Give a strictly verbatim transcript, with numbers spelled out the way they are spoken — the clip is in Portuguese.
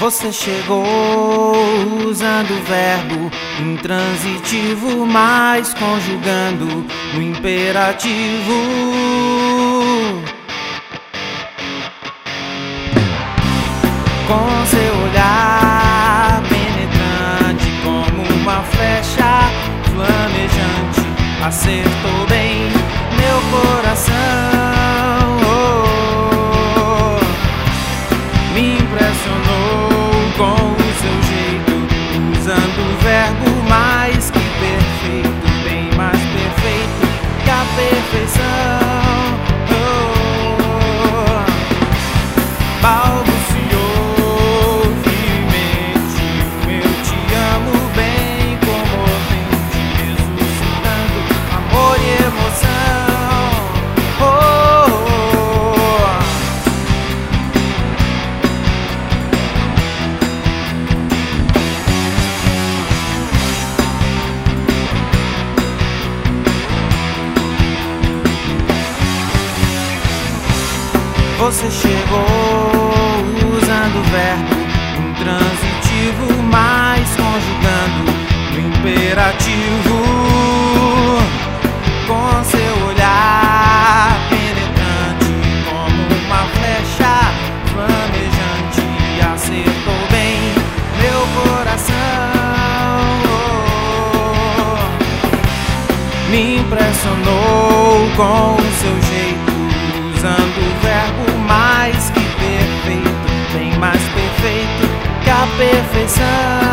Você chegou usando o verbo intransitivo, mas conjugando o imperativo. Com seu olhar penetrante como uma flecha flamejante, acertou bem meu coração. Oh, me impressionou com o seu jeito, usando o verbo mais que perfeito, bem mais perfeito que a perfeição. Oh, balbuciou firmemente o eu te amo bem comovente, ressuscitando amor e emoção. Você chegou usando o verbo intransitivo, mas conjugando o imperativo. Com seu olhar penetrante como uma flecha flamejante, acertou bem meu coração. Oh, me impressionou com o seu jeito, usando o verbo mais que perfeito, bem mais perfeito que a perfeição.